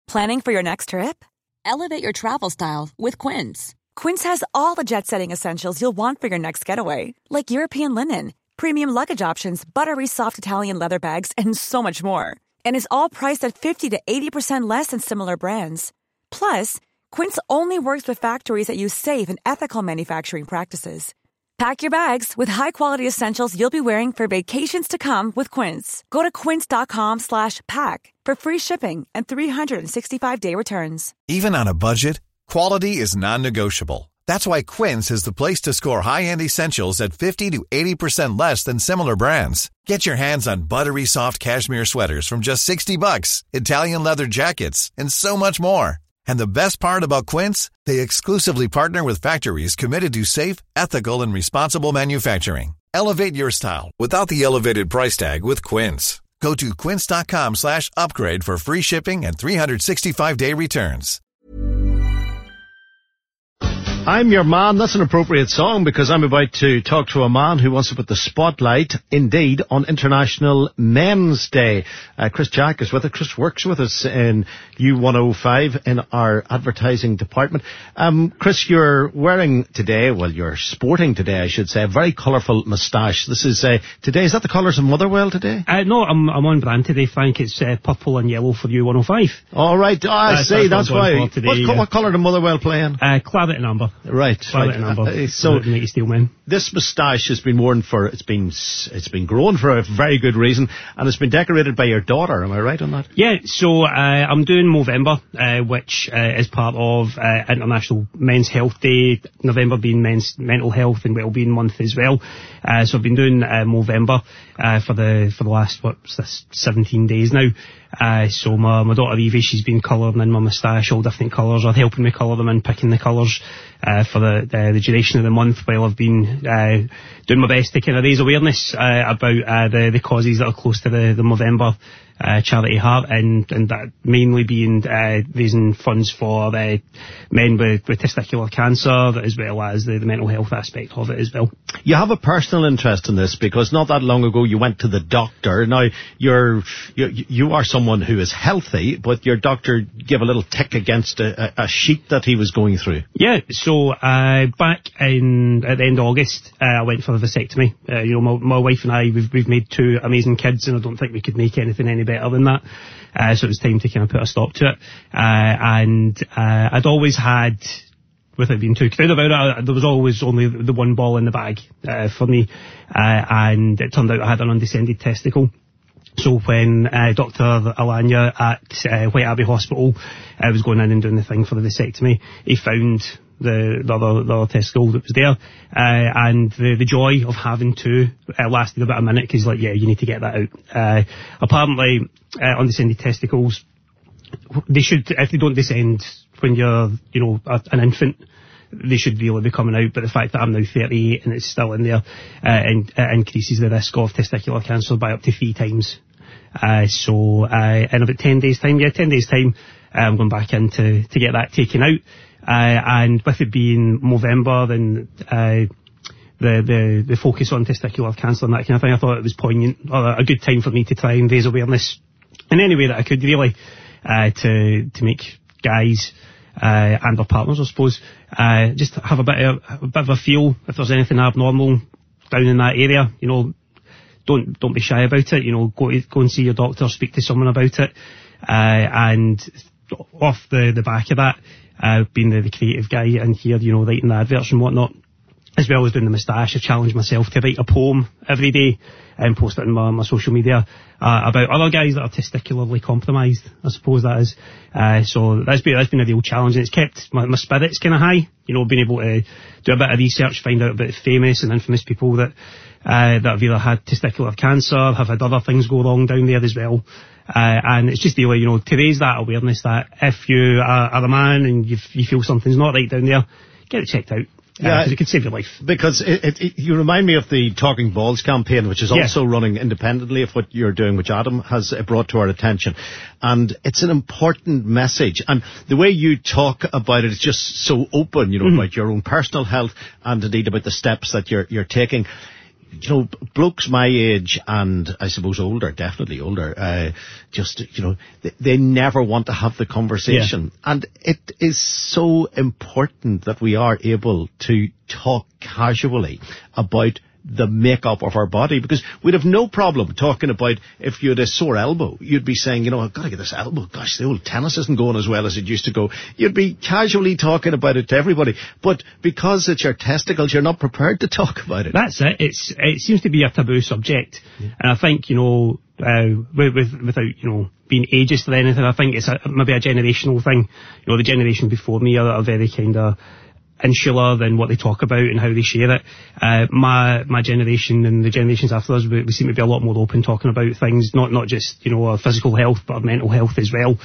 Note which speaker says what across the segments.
Speaker 1: Planning for your next trip?
Speaker 2: Elevate your travel style with Quince.
Speaker 1: Quince has all the jet-setting essentials you'll want for your next getaway, like European linen, premium luggage options, buttery soft Italian leather bags, and so much more. And is all priced at 50 to 80% less than similar brands. Plus, Quince only works with factories that use safe and ethical manufacturing practices. Pack your bags with high-quality essentials you'll be wearing for vacations to come with Quince. Go to quince.com/pack for free shipping and 365-day returns.
Speaker 3: Even on a budget, quality is non-negotiable. That's why Quince is the place to score high-end essentials at 50 to 80% less than similar brands. Get your hands on buttery soft cashmere sweaters from just $60, Italian leather jackets, and so much more. And the best part about Quince, they exclusively partner with factories committed to safe, ethical, and responsible manufacturing. Elevate your style without the elevated price tag with Quince. Go to quince.com/upgrade for free shipping and 365-day returns.
Speaker 4: I'm Your Man. That's an appropriate song because I'm about to talk to a man who wants to put the spotlight, indeed, on International Men's Day. Chris Jack is with us. Chris works with us in U105 in our advertising department. Chris, you're wearing today, well, you're sporting today, I should say, a very colourful moustache. This is today. Is that the colours of Motherwell today?
Speaker 5: No, I'm on brand today, Frank. It's purple and yellow for U105.
Speaker 4: All right. I see. That's why.
Speaker 5: Today,
Speaker 4: what colour did Motherwell play in?
Speaker 5: Claret and amber.
Speaker 4: Right.
Speaker 5: So Nicky Steelman.
Speaker 4: This moustache has been worn for it's been grown for a very good reason, and it's been decorated by your daughter. Am I right on that?
Speaker 5: Yeah. So I'm doing Movember, which is part of International Men's Health Day. November being Men's Mental Health and Wellbeing Month as well. So I've been doing Movember for the last 17 days now. So my daughter Evie, she's been colouring in my moustache all different colours, or helping me colour them in, picking the colours for the duration of the month, while I've been doing my best to kind of raise awareness about the causes that are close to the Movember charity heart, and that mainly being raising funds for men with testicular cancer, as well as the mental health aspect of it as well.
Speaker 4: You have a personal interest in this because not that long ago you went to the doctor. Now you are someone who is healthy, but your doctor gave a little tick against a sheet that he was going through.
Speaker 5: Yeah, so back at the end of August, I went for a vasectomy. My wife and I, we've made 2 amazing kids, and I don't think we could make anything any better than that. So it was time to kind of put a stop to it. And I'd always had, without being too crude about it, there was always only the one ball in the bag for me. And it turned out I had an undescended testicle. So when Dr. Alanya at White Abbey Hospital was going in and doing the thing for the vasectomy, he found the other testicle that was there, and the joy of having 2 lasted about a minute, because like, yeah, you need to get that out. Apparently, undescended testicles, they should, if they don't descend when you're, an infant, they should really be coming out. But the fact that I'm now 38 and it's still in there, and it increases the risk of testicular cancer by up to 3 times. So in about 10 days time, I'm going back in to get that taken out. And with it being Movember, then the focus on testicular cancer and that kind of thing, I thought it was poignant, or a good time for me to try and raise awareness in any way that I could, really, to make guys and their partners, I suppose, just have a bit of a feel if there's anything abnormal down in that area. Don't be shy about it. Go and see your doctor, speak to someone about it, and off the back of that, being the creative guy in here, writing the adverts and whatnot, as well as doing the moustache, I challenge myself to write a poem every day and post it on my social media about other guys that are testicularly compromised, I suppose that is. So that's been a real challenge, and it's kept my spirits kind of high, being able to do a bit of research, find out about famous and infamous people that have either had testicular cancer, have had other things go wrong down there as well. And it's just really, to raise that awareness that if you are a man and you feel something's not right down there, get it checked out. Yeah, because it could save your life. Because
Speaker 4: you remind me of the Talking Balls campaign, which is also running independently of what you're doing, which Adam has brought to our attention. And it's an important message. And the way you talk about it is just so open, about your own personal health and indeed about the steps that you're taking. you know, blokes my age and I suppose older, definitely older, just, you know, they never want to have the conversation. Yeah. And it is so important that we are able to talk casually about the makeup of our body, because we'd have no problem talking about if you had a sore elbow. You'd be saying, you know, I've got to get this elbow. Gosh, the old tennis isn't going as well as it used to go. You'd be casually talking about it to everybody. But because it's your testicles, you're not prepared to talk about it.
Speaker 5: That's it. It seems to be a taboo subject. Yeah. And I think, you know, without, you know, being ageist or anything, I think it's maybe a generational thing. You know, the generation before me are very kind of insular than what they talk about and how they share it. My generation and the generations after us, we seem to be a lot more open talking about things, not just, you know, our physical health, but our mental health as well.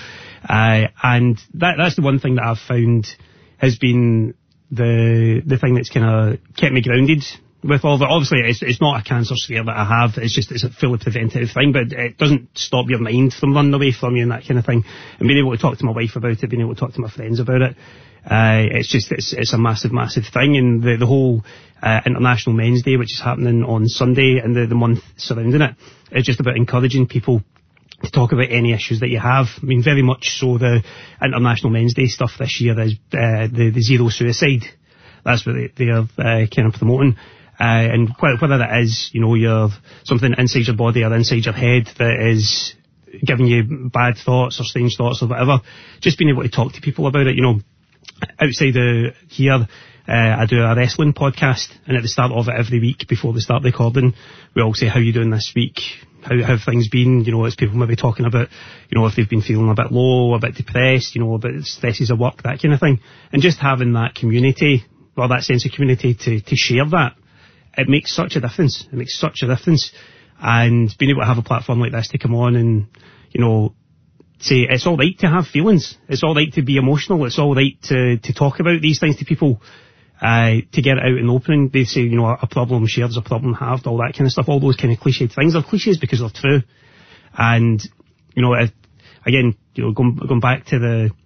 Speaker 5: And that's the one thing that I've found has been the thing that's kind of kept me grounded with all of it. Obviously, it's not a cancer scare that I have. It's a fully preventative thing, but it doesn't stop your mind from running away from you and that kind of thing. And being able to talk to my wife about it, being able to talk to my friends about it, it's a massive thing. And the whole International Men's Day, which is happening on Sunday, and the month surrounding it, is just about encouraging people to talk about any issues that you have. I mean, very much so the International Men's Day stuff this year is the zero suicide. That's what they are kind of promoting. And whether that is, you know, you're something inside your body or inside your head that is giving you bad thoughts or strange thoughts or whatever, just being able to talk to people about it. You know, outside here, I do a wrestling podcast, and at the start of it every week before we start recording, we all say, how are you doing this week? How have things been? You know, it's people maybe talking about, you know, if they've been feeling a bit low, a bit depressed, you know, about stresses of work, that kind of thing. And just having that community, or that sense of community to share that, it makes such a difference. It makes such a difference. And being able to have a platform like this to come on and, you know, say it's all right to have feelings. It's all right to be emotional. It's all right to talk about these things to people, to get it out in the open. They say, you know, a problem shared is a problem halved, all that kind of stuff, all those kind of cliched things. They're cliches because they're true. And, you know, again, you know, going back to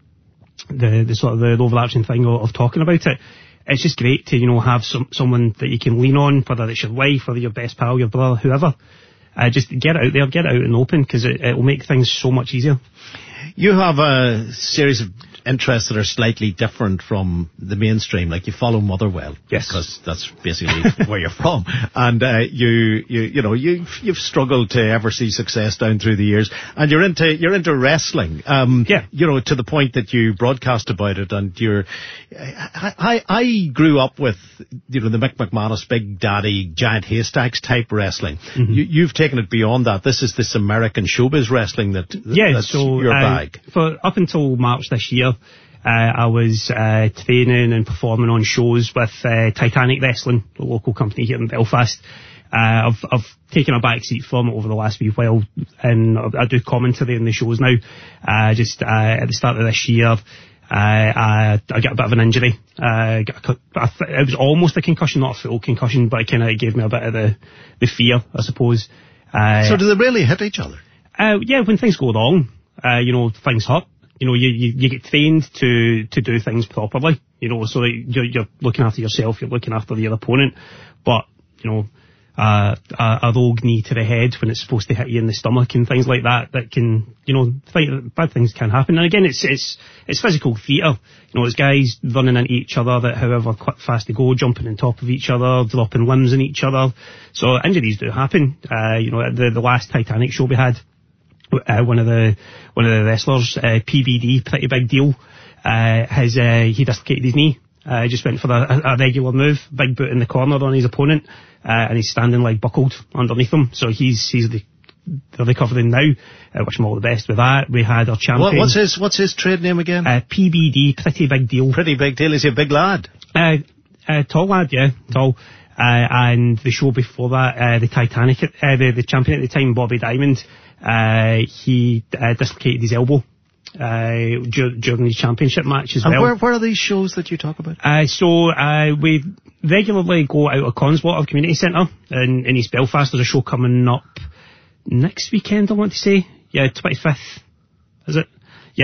Speaker 5: the sort of the overarching thing of talking about it, it's just great to, you know, have someone that you can lean on, whether it's your wife, whether your best pal, your brother, whoever. Just get it out there, get it out in the open, because it will make things so much easier.
Speaker 4: You have a series of interests that are slightly different from the mainstream, like you follow Motherwell.
Speaker 5: Yes.
Speaker 4: Because that's basically where you're from. And you've struggled to ever see success down through the years. And you're into wrestling.
Speaker 5: Yeah.
Speaker 4: You know, to the point that you broadcast about it, and I grew up with, you know, the Mick McManus, Big Daddy, Giant Haystacks type wrestling. Mm-hmm. You've taken it beyond that. This is this American showbiz wrestling that's your bag.
Speaker 5: For up until March this year, I was training and performing on shows with Titanic Wrestling, the local company here in Belfast. I've taken a back seat from it over the last wee while, and I do commentary in the shows now. At the start of this year, I got a bit of an injury. It was almost a concussion, not a full concussion, but it kind of gave me a bit of the fear, I suppose.
Speaker 4: So do they really hit each other?
Speaker 5: Yeah, when things go wrong, you know, things hurt. You know, you get trained to do things properly, you know, so that you're looking after yourself, you're looking after the other opponent. But, you know, a rogue knee to the head when it's supposed to hit you in the stomach and things like that can, you know, bad things can happen. And again, it's physical theatre. You know, it's guys running into each other that however fast they go, jumping on top of each other, dropping limbs on each other. So injuries do happen. You know, the last Titanic show we had, one of the wrestlers, PBD, Pretty Big Deal, he dislocated his knee. Just went for a regular move, big boot in the corner on his opponent, and he's standing like buckled underneath him. So he's recovering now. Wish him all the best with that. We had our champion.
Speaker 4: What's his trade name again?
Speaker 5: PBD, Pretty Big Deal.
Speaker 4: Pretty Big Deal. Is he a big lad?
Speaker 5: Tall lad, yeah, tall. And the show before that, the Titanic, the champion at the time, Bobby Diamond, he dislocated his elbow during his championship match as well.
Speaker 4: And where are these shows that you talk about?
Speaker 5: So we regularly go out of Conswater Community Centre in East Belfast. There's a show coming up next weekend, I want to say. Yeah, 25th, is it? Yeah.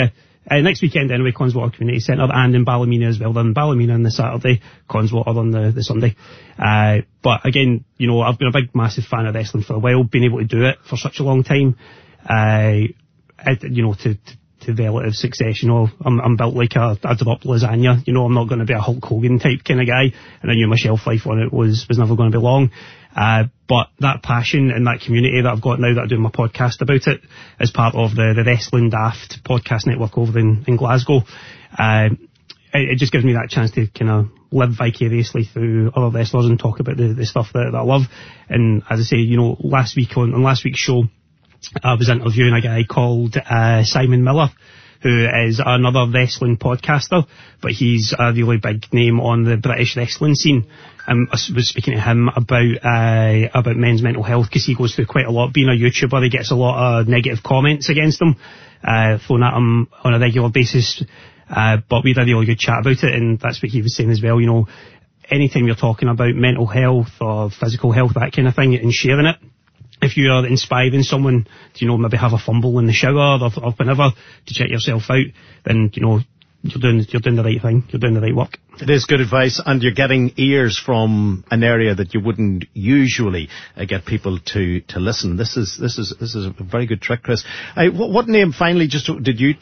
Speaker 5: Next weekend anyway, Connswater Community Centre, and in Ballymena as well. Then in Ballymena on the Saturday, Connswater on the Sunday. But again, you know, I've been a big, massive fan of wrestling for a while, being able to do it for such a long time, you know, to relative success. You know, I'm built like a dropped lasagna. You know, I'm not going to be a Hulk Hogan type kind of guy, and I knew my shelf life on it was never going to be long. But that passion and that community that I've got now that I do my podcast about it as part of the Wrestling Daft podcast network over in Glasgow, it just gives me that chance to kind of live vicariously through other wrestlers and talk about the stuff that I love. And as I say, you know, last week on last week's show, I was interviewing a guy called Simon Miller, who is another wrestling podcaster, but he's a really big name on the British wrestling scene. I was speaking to him about men's mental health, because he goes through quite a lot. Being a YouTuber, he gets a lot of negative comments against him, thrown at him on a regular basis. But we had a really good chat about it, and that's what he was saying as well. You know, anytime you're talking about mental health or physical health, that kind of thing, and sharing it, if you are inspiring someone to, you know, maybe have a fumble in the shower or whenever to check yourself out, then, you know, you're doing the right thing. You're doing the right work.
Speaker 4: It is good advice, and you're getting ears from an area that you wouldn't usually get people to listen. This is a very good trick, Chris. What name finally did you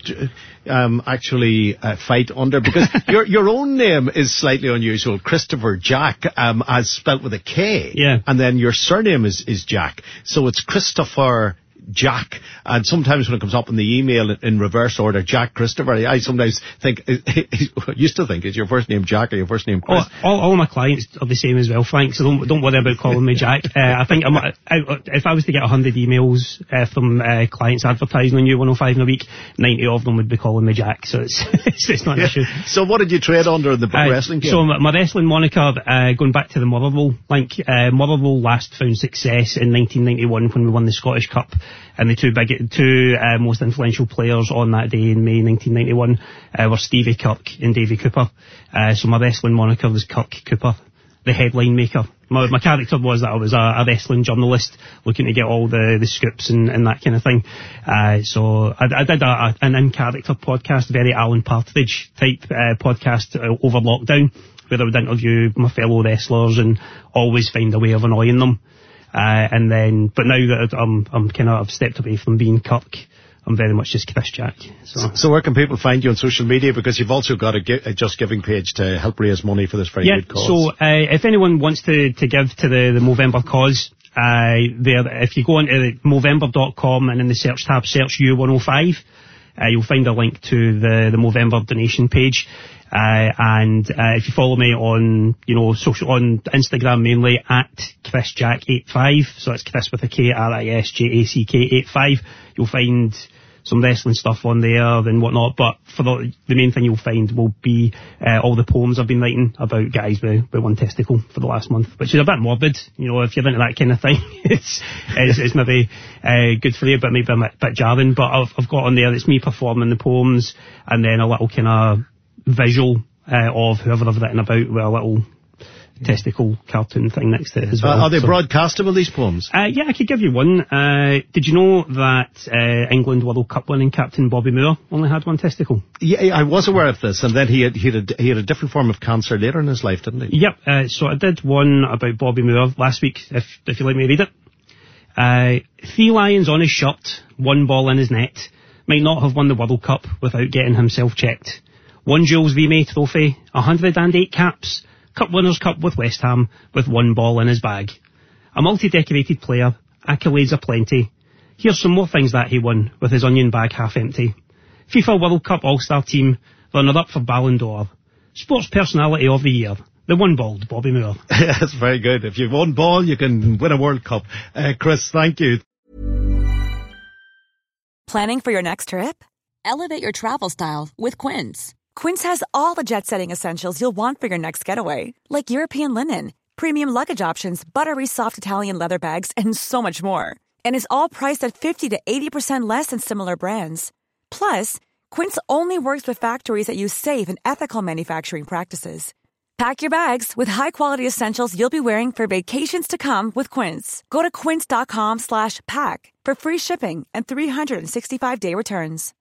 Speaker 4: actually fight under? Because your own name is slightly unusual, Christopher Jack, as spelt with a K.
Speaker 5: Yeah.
Speaker 4: And then your surname is Jack, so it's Christopher Jack, and sometimes when it comes up in the email in reverse order, Jack Christopher, I sometimes think, used to think, is your first name Jack or your first name Chris?
Speaker 5: All my clients are the same as well, Frank, so don't worry about calling me Jack. I think if I was to get 100 emails from clients advertising on U105 in a week, 90 of them would be calling me Jack, so it's not an issue.
Speaker 4: So what did you trade under in the wrestling game?
Speaker 5: So my wrestling moniker, going back to the Motherwell link, Motherwell last found success in 1991 when we won the Scottish Cup. And the two most influential players on that day in May 1991 were Stevie Kirk and Davy Cooper. So my wrestling moniker was Kirk Cooper, the headline maker. My character was that I was a wrestling journalist looking to get all the scoops and that kind of thing. So I did an in-character podcast, very Alan Partridge type podcast over lockdown, where I would interview my fellow wrestlers and always find a way of annoying them. But now that I've stepped away from being Kirk, I'm very much just Chris Jack.
Speaker 4: So where can people find you on social media? Because you've also got a Just Giving page to help raise money for this very good cause. So
Speaker 5: if anyone wants to give to the Movember cause, if you go onto Movember.com and in the search tab search U105, you'll find a link to the Movember donation page. If you follow me on, you know, social, on Instagram mainly at ChrisJack85, so it's Chris with a K, RISJACK85, you'll find some wrestling stuff on there and whatnot, but for the main thing you'll find will be all the poems I've been writing about guys with one testicle for the last month, which is a bit morbid. You know, if you're into that kind of thing, it's maybe good for you, but maybe a bit jarring. But I've got on there, it's me performing the poems, and then a little kind of visual of whoever I've written about with a little testicle cartoon thing next to it as well.
Speaker 4: Are they broadcastable, these poems?
Speaker 5: Yeah, I could give you one. Did you know that England World Cup winning captain Bobby Moore only had one testicle?
Speaker 4: Yeah, I was aware of this, and then he had a different form of cancer later in his life, didn't he?
Speaker 5: Yep, so I did one about Bobby Moore last week, if you'd like me to read it. 3 lions on his shirt, 1 ball in his net, might not have won the World Cup without getting himself checked. 1 Jules Rimet trophy, 108 caps, Cup Winners' Cup with West Ham, with 1 ball in his bag. A multi-decorated player, accolades aplenty. Here's some more things that he won, with his onion bag half empty. FIFA World Cup All-Star Team, runner-up for Ballon d'Or. Sports Personality of the Year, the one-balled Bobby Moore.
Speaker 4: That's very good. If you've 1 ball, you can win a World Cup. Chris, thank you.
Speaker 1: Planning for your next trip?
Speaker 2: Elevate your travel style with Quince.
Speaker 1: Quince has all the jet-setting essentials you'll want for your next getaway, like European linen, premium luggage options, buttery soft Italian leather bags, and so much more. And is all priced at 50 to 80% less than similar brands. Plus, Quince only works with factories that use safe and ethical manufacturing practices. Pack your bags with high-quality essentials you'll be wearing for vacations to come with Quince. Go to quince.com/pack for free shipping and 365-day returns.